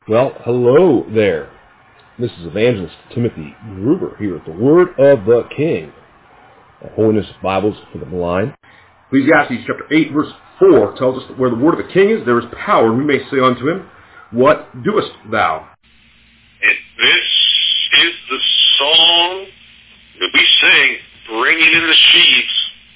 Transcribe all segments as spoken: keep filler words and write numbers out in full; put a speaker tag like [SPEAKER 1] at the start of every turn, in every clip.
[SPEAKER 1] Well, hello there. This is Evangelist Timothy Gruber here at the Word of the King, at Holiness Bibles for the Blind. Ecclesiastes chapter eight, verse four tells us that where the Word of the King is, there is power, and we may say unto him, What doest thou?
[SPEAKER 2] And this is the song that we sing, bringing in the sheaves.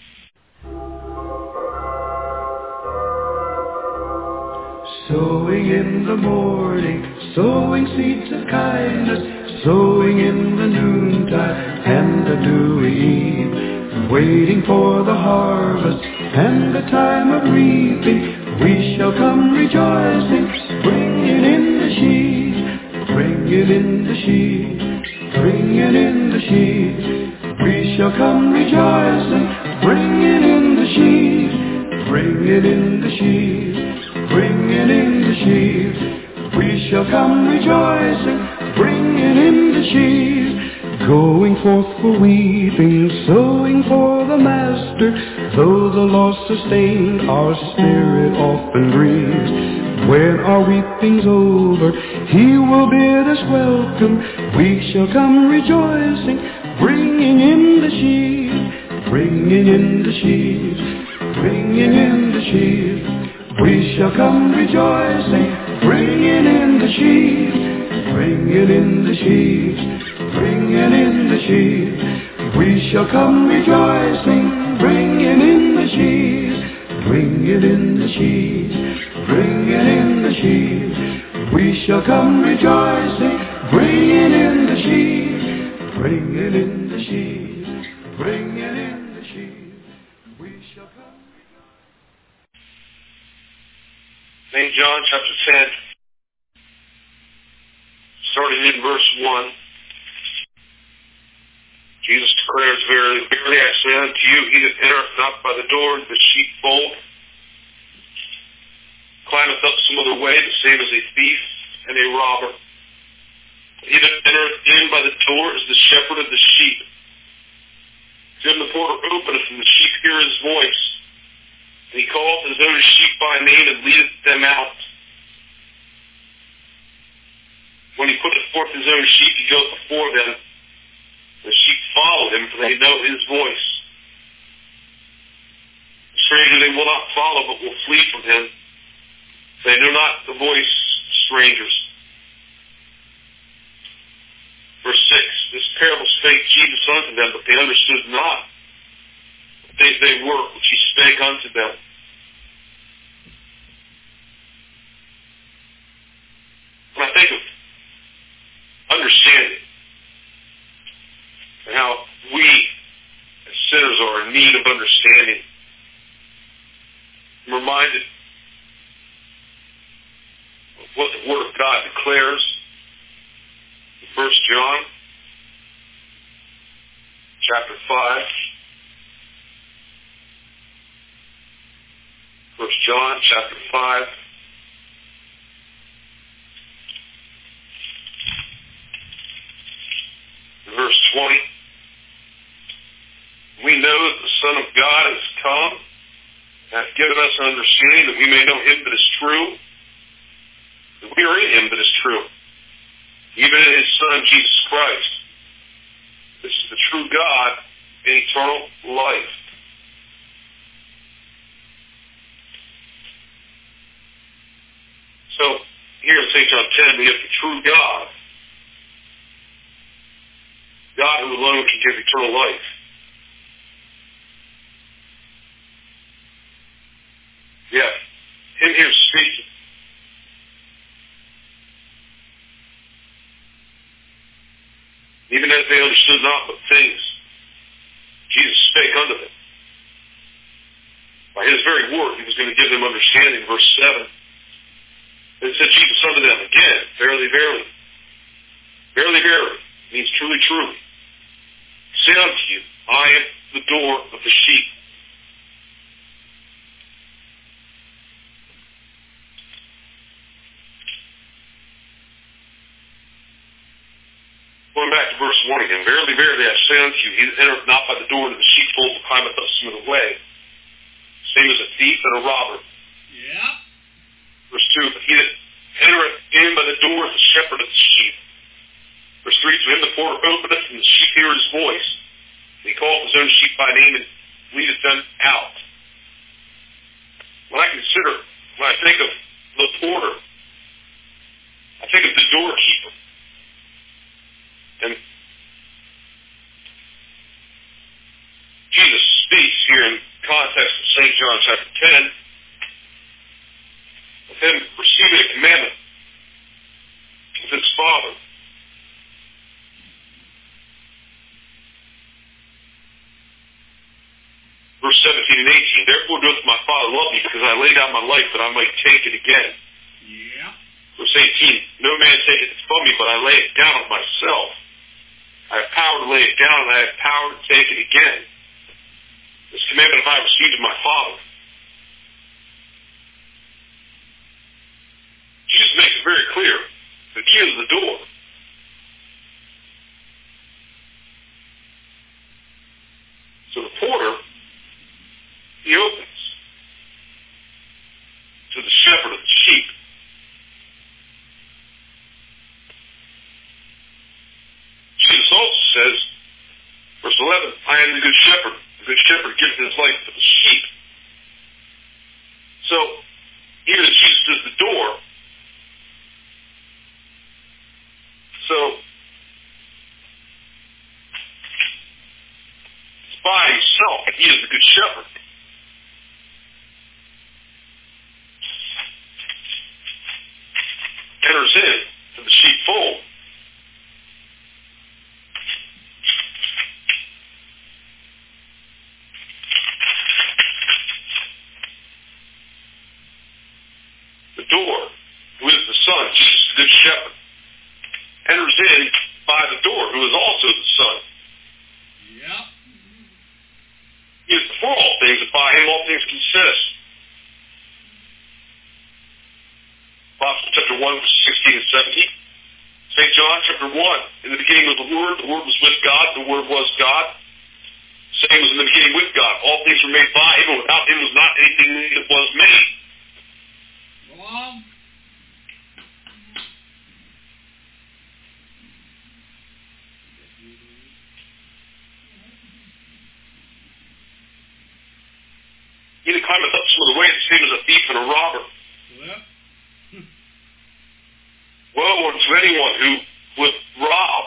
[SPEAKER 3] Sowing in the morning, sowing seeds of kindness, sowing in the noontide and the dewy eve, waiting for the harvest and the time of reaping, we shall come rejoicing, bringing in the sheaves, bringing in the sheaves, bringing in the sheaves, we shall come rejoicing, bringing in the sheaves, bringing in the sheaves. Bringing in the sheaves, we shall come rejoicing, bringing in the sheaves, going forth for weeping, sowing for the Master, though the loss sustained, our spirit often grieves. When our weeping's over, he will bid us welcome, we shall come rejoicing, bringing in the sheaves, bringing in the sheaves, bringing in the sheaves. We shall come rejoicing, bringing in the sheaves, bringing in the sheaves, bringing in the sheaves. We shall come rejoicing, bringing in the sheaves, bringing in the sheaves, bringing in the sheaves. We shall come rejoicing, bringing in the sheaves, bringing in the sheaves, bringing in the sheaves. We shall come.
[SPEAKER 2] Saint John chapter ten, starting in verse one. Jesus declares, Verily, verily I say unto you, he that entereth not by the door of the sheepfold, climbeth up some other way, the same as a thief and a robber. He that entereth in by the door is the shepherd of the sheep. To him the porter openeth, and the sheep hear his voice. And he calleth his own sheep by name and leadeth them out. When he putteth forth his own sheep, he goeth before them. The sheep follow him, for they know his voice. The stranger they will not follow, but will flee from him. They know not the voice of strangers. Verse six, this parable spake Jesus unto them, but they understood not They, they were, which he spake unto them. When I think of understanding and how we as sinners are in need of understanding, I'm reminded of what the Word of God declares in First John chapter five. First John chapter five. Verse twenty. We know that the Son of God has come and hath given us an understanding that we may know him that is true. That we are in him that is true, even in his Son Jesus Christ. This is the true God and eternal life. So, here in Saint John ten, we have the true God. God who alone can give eternal life. Yeah, him here speaking. Even as they understood not what things, Jesus spake unto them. By his very word, he was going to give them understanding. Verse seven. And said Jesus unto them again, Verily, verily. Verily, verily means truly, truly. Say unto you, I am the door of the sheep. Going back to verse one again. Verily, verily, I say unto you, he that entereth not by the door into the sheepfold will climb up some of the way. Same as a thief and a robber.
[SPEAKER 4] Yeah.
[SPEAKER 2] Verse two, but he that entereth in by the door is the shepherd of the sheep. Verse three, to him the porter openeth, and the sheep hear his voice. And he calleth his own sheep by name and leadeth them out. When I consider, when I think of the porter, I think of the doorkeeper. And Jesus speaks here in context of Saint John chapter ten of him receiving a commandment of his Father. Verse seventeen and eighteen, therefore doth my Father love me, because I lay down my life that I might take it again.
[SPEAKER 4] Yeah.
[SPEAKER 2] Verse eighteen, no man taketh it from me, but I lay it down of myself. I have power to lay it down, and I have power to take it again. This commandment have I received of my Father. Jesus makes it very clear that he is the door. So the porter, he opens to the shepherd of the sheep. Jesus also says, verse eleven, I am the good shepherd. The good shepherd gives his life for the sheep. So, even as Jesus is the door, so it's by himself that he is the good shepherd. Enters in to the sheepfold. The door, who is the Son, Jesus, the good shepherd, enters in by the door, who is also the Son.
[SPEAKER 4] Yeah.
[SPEAKER 2] He is before all things, and by him all things consist. Gospel chapter one, verses sixteen and seventeen. Saint John chapter one, in the beginning was the Word, the Word was with God, the Word was God. The same was in the beginning with God. All things were made by him, and without him was not anything that was made.
[SPEAKER 4] Go on.
[SPEAKER 2] He that climbeth up some of the way, the same as a thief and a robber.
[SPEAKER 4] Yep.
[SPEAKER 2] Woe unto anyone who would rob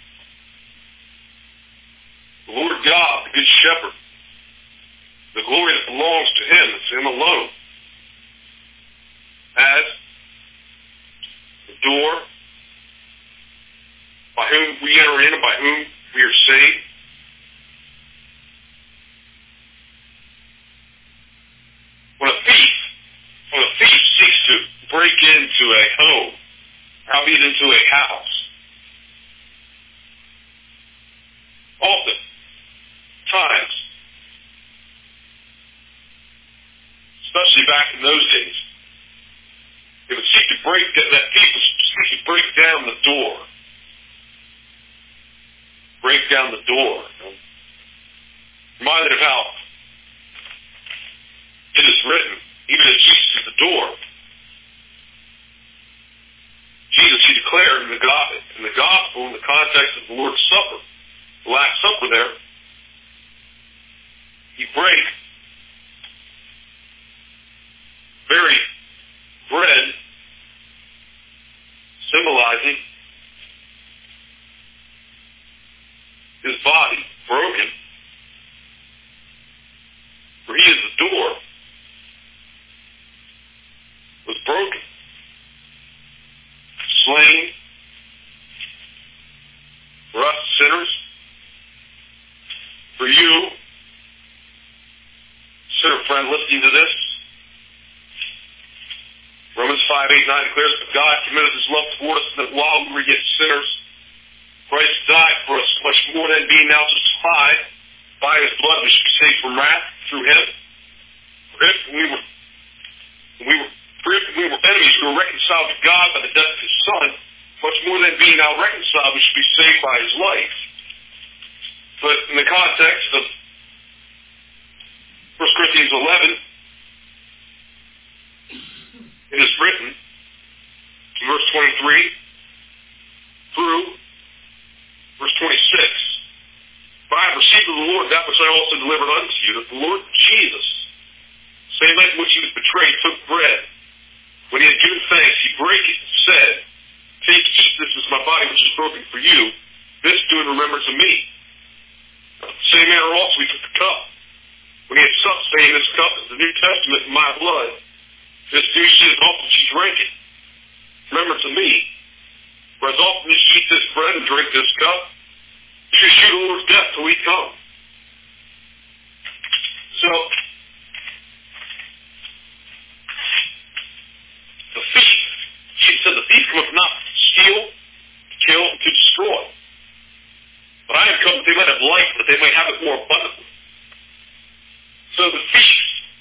[SPEAKER 2] the Lord God, the good shepherd, the glory that belongs to him, it's him alone, as the door by whom we enter in and by whom we are saved. When a thief, when a thief seeks to break into a home, howbeit into a house, often, times, especially back in those days, they would seek to break that, that thief would seek to break down the door. Break down the door. I'm reminded of how it is written, even as Jesus is the door. Jesus, he declared in the, God, in the gospel, in the context of the Lord's Supper, the Last Supper there, he break very bread, symbolizing his body broken, for he is the door, was broken, slain for us sinners, for you, sinner friend listening to this. Romans five, eight, nine declares, but God committed his love toward us that while we were yet sinners, Christ died for us, much more than being now justified by his blood, we should be saved from wrath through him. For if we were, we were, for if we were enemies, we were reconciled to God by the death of his Son, much more than being now reconciled, we should be saved by his life. But in the context of First Corinthians eleven, it is written, from verse twenty-three through verse twenty-six. For I have received of the Lord that which I also delivered unto you, that the Lord Jesus, same night in which he was betrayed, took bread. When he had given thanks, he brake it and said, Take, eat, this is my body which is broken for you. This do in remembrance of me. In the same manner also he took the cup. When he had supped, saying, This cup is the New Testament in my blood. This do ye as often as ye drink it, in remembrance of me. For as often as ye eat this bread and drink this cup, you shall shew the Lord's death till he come. So, the thief, Jesus said, the thief cometh not to steal, to kill, and to destroy. But I have come that they might have life, that they may have it more abundantly. So the thief,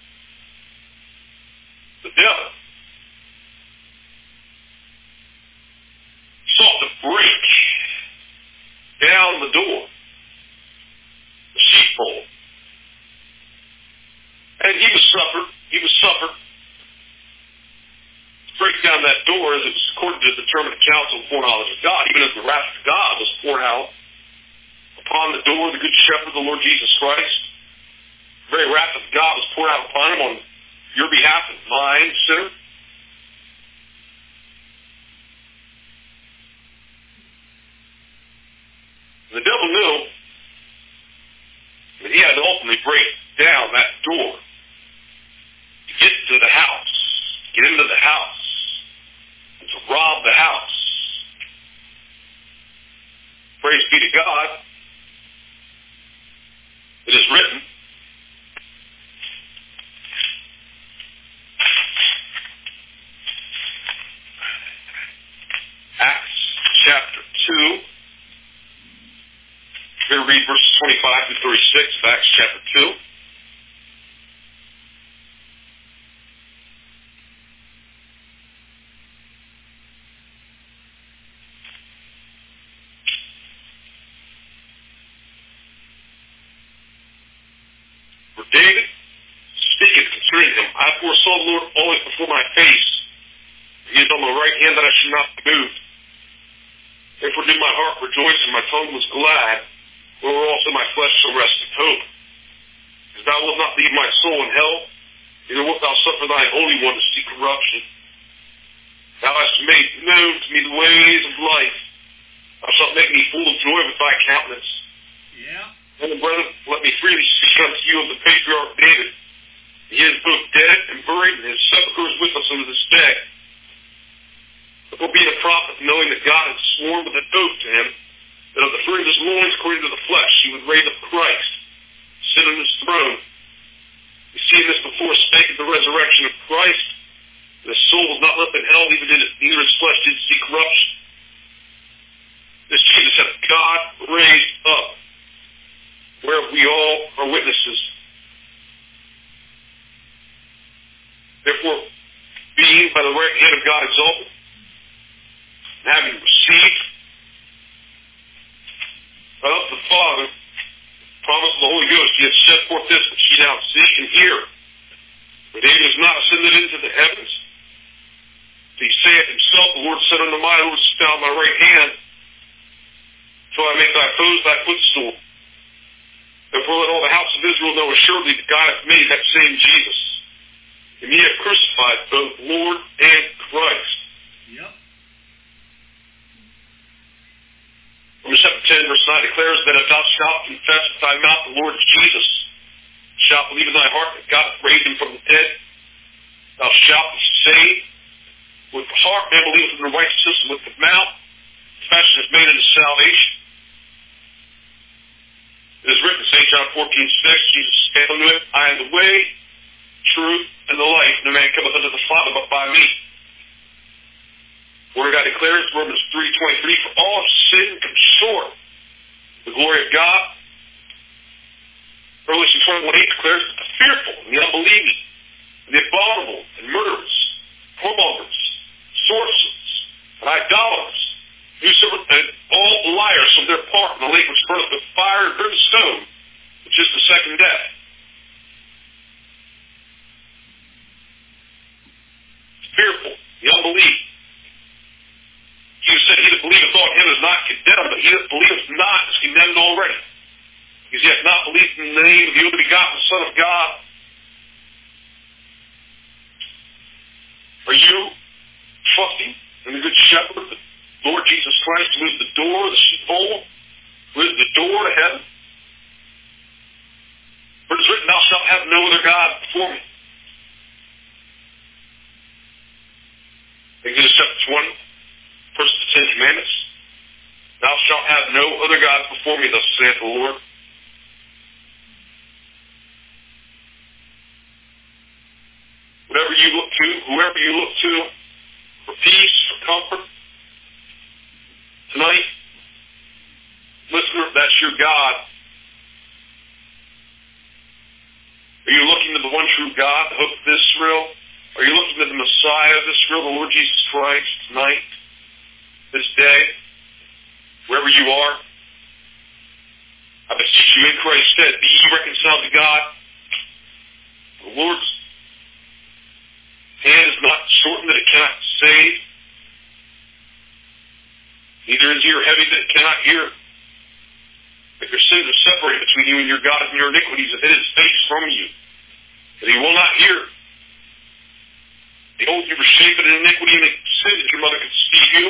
[SPEAKER 2] the devil, sought to break down the door, the sheepfold. And he was suffered, he was suffered to break down that door as it was according to the determinate counsel and foreknowledge of God, even as the wrath of God was poured out upon the door, the good shepherd, the Lord Jesus Christ. The very wrath of God was poured out upon him on your behalf and mine, sinner. The devil knew that he had to ultimately break down that door to get to the house, get into the house, and to rob the house. Praise be to God. It is written, Acts chapter two. We're going to read verses twenty-five through thirty-six of Acts chapter two. For David speaketh concerning him, I foresaw the Lord always before my face. He is on my right hand that I should not be moved. Therefore did my heart rejoice and my tongue was glad. Where also my flesh shall rest in hope. Because thou wilt not leave my soul in hell, neither wilt thou suffer thy Holy One to see corruption. Thou hast made known to me the ways of life. Thou shalt make me full of joy with thy countenance.
[SPEAKER 4] Yeah.
[SPEAKER 2] And brethren, let me freely speak unto you of the patriarch David. He is both dead and buried, and his sepulchre is with us unto this day. But being a prophet, knowing that God had sworn with an oath to him, that of the fruit of his loins, according to the flesh, he would raise up Christ, sit on his throne. You see this before spake of the resurrection of Christ, and his soul was not left in hell, even did it, neither his flesh did see corruption. This Jesus hath God raised up, whereof we all are witnesses. Therefore, being by the right hand of God exalted, and having received of the Father, promise of the Holy Ghost, he hath set forth this which ye now see and hear. For David is not ascended into the heavens. He saith himself, the Lord said unto my Lord, sit thou at my right hand, till I make thy foes thy footstool. Therefore let all the house of Israel know assuredly that God hath made that same Jesus. And ye have crucified both Lord and Christ.
[SPEAKER 4] Yep.
[SPEAKER 2] Romans chapter ten, verse nine declares that if thou shalt confess with thy mouth the Lord Jesus, shalt believe in thy heart that God hath raised him from the dead, thou shalt be saved. With the heart man believeth in the righteousness, and with the mouth confession is made unto salvation. It is written in Saint John fourteen six, Jesus saith unto him, I am the way, truth, and the life. No man cometh unto the Father but by me. Word of God declares, Romans three twenty-three, for all have sinned and come short of the glory of God. Revelation twenty-one eight declares that the fearful and the unbelieving, and the abominable and murderers, whoremongers, sorcerers, and idolaters, whosoever, and all liars from their part in the lake which burneth with fire and brimstone, which is the second death. Fearful, the unbelieving, Jesus said, he that believeth on him is not condemned, but he that believeth not is condemned already. Because he hath not believed in the name of the only begotten Son of God. Are you trusting in the Good Shepherd, the Lord Jesus Christ, who is the door of the sheepfold, who is the door to heaven? For it is written, thou shalt have no other God before me. Exodus chapter twenty, first of the Ten Commandments. Thou shalt have no other gods before me, thus saith the Lord. Whatever you look to, whoever you look to, for peace, for comfort, tonight, listener, that's your God. Are you looking to the one true God, the hope of Israel? Are you looking to the Messiah of Israel, the Lord Jesus Christ, tonight, this day, wherever you are? I beseech you in Christ's stead, be ye reconciled to God. The Lord's hand is not shortened that it cannot save, neither is ear heavy that it cannot hear. If your sins are separated between you and your God, and your iniquities have hid his face from you, that he will not hear. Behold, you were shapen in iniquity, and it sin that your mother conceived you.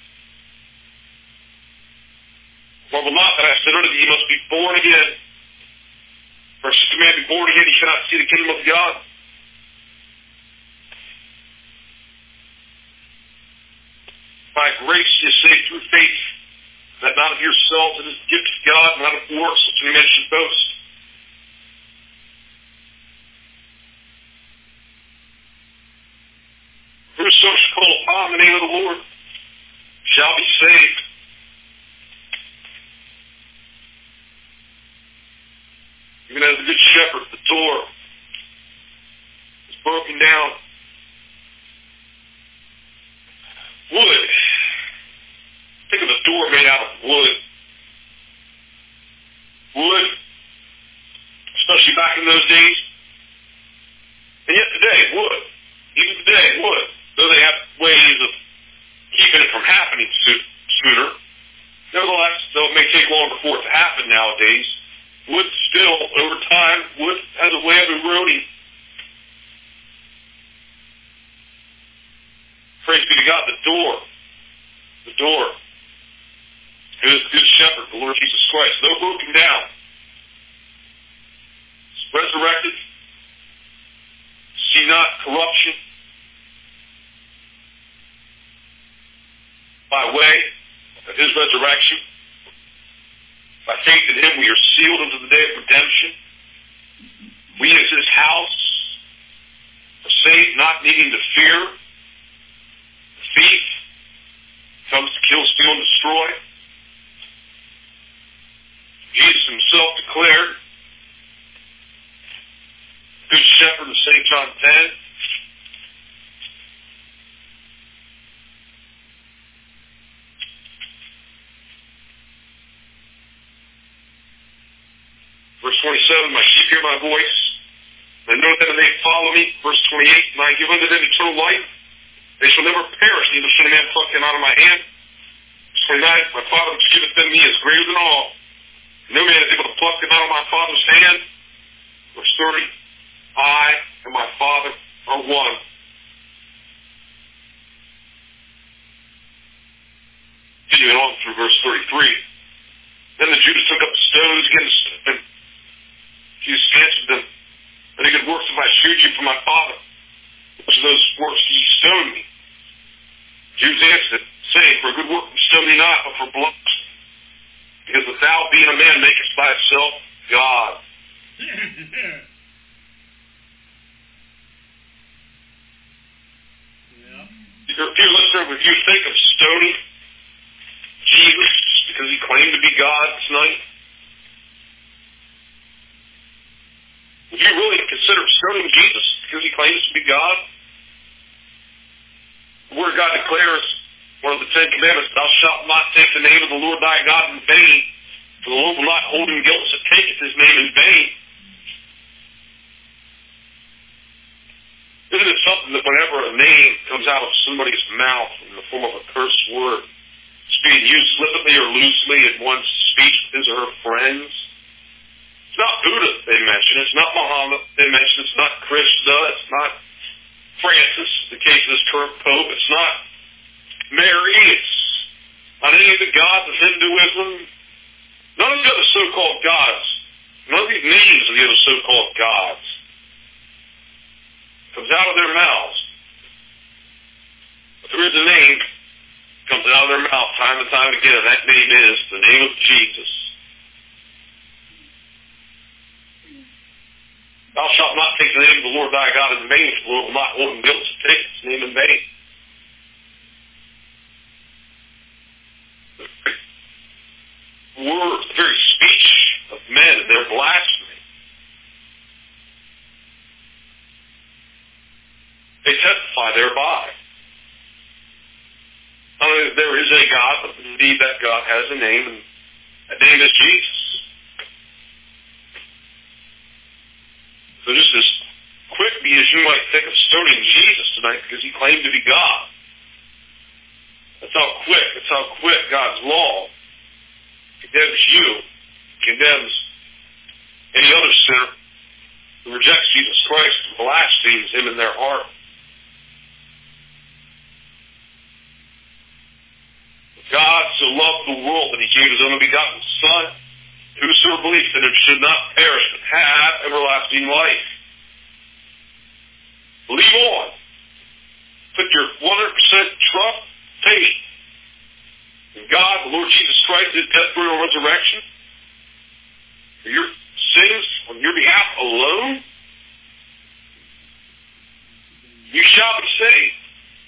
[SPEAKER 2] Marvel not that I said unto thee, you must be born again. For if a man be born again, he cannot see the kingdom of God. By grace you are saved through faith, that not of yourselves, it is the gift of God, not of works, which any man should boast. Whoso shall call upon the name of the Lord shall be saved. Even as the good shepherd, the door is broken down. Wood. Think of a door made out of wood. Wood, especially back in those days. And yet today, wood. Even today, wood. Though they have ways of keeping it from happening sooner, nevertheless, though it may take longer for it to happen nowadays, wood still, over time, wood has a way of eroding. Praise be to God, the door. The door. It is the good shepherd, the Lord Jesus Christ. Though broken down, it's resurrected. See not corruption. By way of his resurrection. By faith in him, we are sealed unto the day of redemption. We as his house are saved, not needing to fear. The thief comes to kill, steal, and destroy. Jesus himself declared, Good Shepherd in Saint John ten, verse twenty-seven, my sheep hear my voice, and know them and they follow me. Verse twenty-eight, and I give unto them eternal life. They shall never perish, neither shall any man pluck them out of my hand. Verse twenty-nine, my Father which giveth them me is greater than all. No man is able to pluck them out of my Father's hand. Verse thirty, I and my Father are one. Continuing on through verse thirty-three. Then the Jews took up stones against him. Jesus answered them, Many good works have I shewed you from my Father. Which of those works do ye stone me? Jews answered, saying, For a good work we stone thee not, but for blood. Because that thou, being a man, makest thyself God.
[SPEAKER 4] Yeah.
[SPEAKER 2] If you listener, if you think of stoning Jesus because he claimed to be God tonight, would you really consider stoning Jesus because he claims to be God? The Word of God declares, one of the Ten Commandments, thou shalt not take the name of the Lord thy God in vain, for the Lord will not hold him guiltless that taketh his name in vain. Isn't it something that whenever a name comes out of somebody's mouth in the form of a curse word, being used flippantly or loosely in one's speech with his or her friends. It's not Buddha they mention. It's not Muhammad they mention. It's not Krishna. It's not Francis, in the case of this current Pope. It's not Mary. It's not any of the gods of Hinduism. None of the other so-called gods. None of these names of the other so-called gods comes out of their mouths. But there is a name that comes out of their mouth time and time again, and that name is the name of Jesus. Thou shalt not take the name of the Lord thy God in vain, for the Lord will not hold him guilty to take his name in vain. The words, the very speech of men and their blasphemy, they testify thereby. Not only that there is a God, but indeed that God has a name, and that name is Jesus. So just as quickly as you might think of stoning Jesus tonight because he claimed to be God, that's how quick, that's how quick God's law condemns you, condemns any other sinner who rejects Jesus Christ and blasphemes him in their heart. God so loved the world that he gave his only begotten Son, whosoever believes in him should not perish but have everlasting life. Believe on. Put your one hundred percent trust, faith in God, the Lord Jesus Christ, his death, burial, and resurrection. For your sins on your behalf alone, you shall be saved.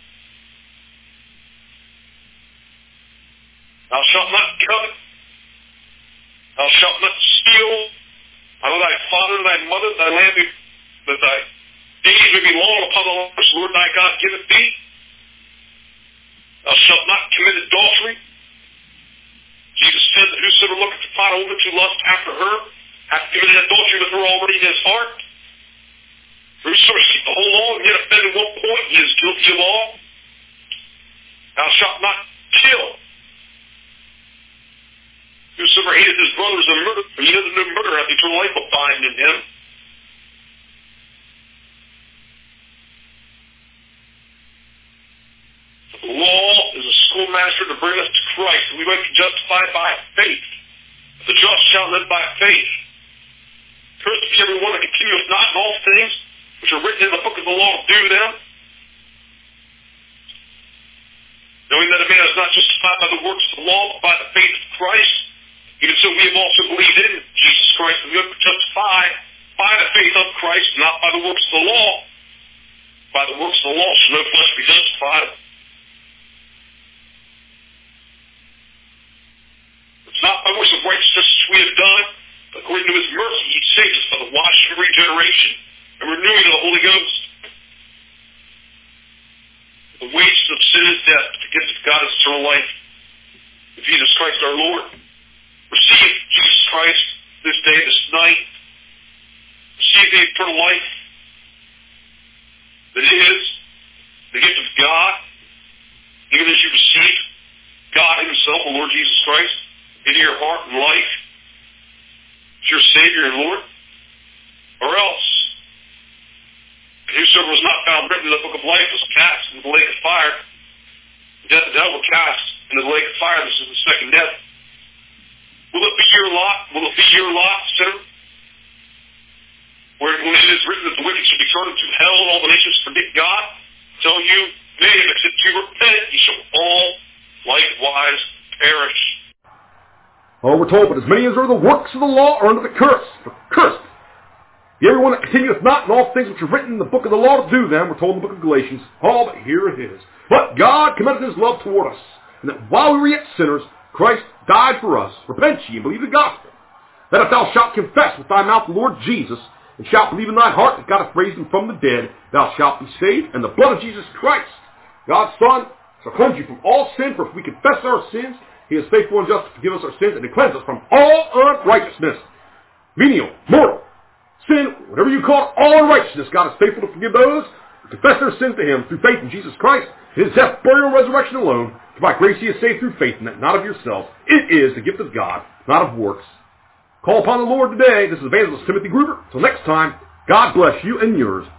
[SPEAKER 2] Thou shalt not covet. Thou shalt not steal. Out of thy father and thy mother, thy land be, that thy days may be long upon the Lord, the Lord thy God giveth thee. Thou shalt not commit adultery. Jesus said that whosoever looketh upon a woman to lust after her hath committed adultery with her already in his heart. For whosoever keep the whole law and yet offend in one point, he is guilty of all. Thou shalt not kill. Whosoever hated his brother is a murderer, and he doesn't know murder hath eternal life abiding in him. The law is a schoolmaster to bring us to Christ, and we might be justified by faith. The just shall live by faith. Cursed be every one that continueth not in all things which are written in the book of the law to do them. Knowing that a man is not justified by the works of the law, but by the faith of Christ. Even so we have also believed in Jesus Christ, and we are justified by the faith of Christ, not by the works of the law. By the works of the law shall no flesh be justified. It's not by works of righteousness which we have done, but according to his mercy he saves us by the washing of regeneration and renewing of the Holy Ghost. The wages of sin is death, but the gift of God is eternal life. In Jesus Christ our Lord. Receive Jesus Christ this day, this night. Receive the eternal life that is the gift of God, even as you receive God himself, the Lord Jesus Christ, into your heart and life as your Savior and Lord. Or else, whosoever was not found written in the book of life was cast into the lake of fire. Death and hell were cast into the lake of fire. This is the second death. Will it be your lot? Will it be your lot, sinner? Where when it is written that the wicked should be thrown into hell and all the nations forget God, tell you, nay, except you repent, ye shall all likewise perish.
[SPEAKER 1] Oh, we're told, but as many as are the works of the law are under the curse. For cursed be everyone that continueth not in all things which are written in the book of the law to do them. We're told in the book of Galatians. Oh, but here it is. But God commendeth his love toward us, and that while we were yet sinners, Christ died for us. Repent ye and believe the gospel. That if thou shalt confess with thy mouth the Lord Jesus, and shalt believe in thy heart that God hath raised him from the dead, thou shalt be saved. And the blood of Jesus Christ, God's Son, shall cleanse you from all sin. For if we confess our sins, he is faithful and just to forgive us our sins and to cleanse us from all unrighteousness. Venial, mortal, sin, whatever you call it, all unrighteousness. God is faithful to forgive those who confess their sins to him through faith in Jesus Christ His death, burial, and resurrection alone, for by grace ye are saved through faith, and that not of yourselves. It is the gift of God, not of works. Call upon the Lord today. This is Evangelist Timothy Gruber. Till next time, God bless you and yours.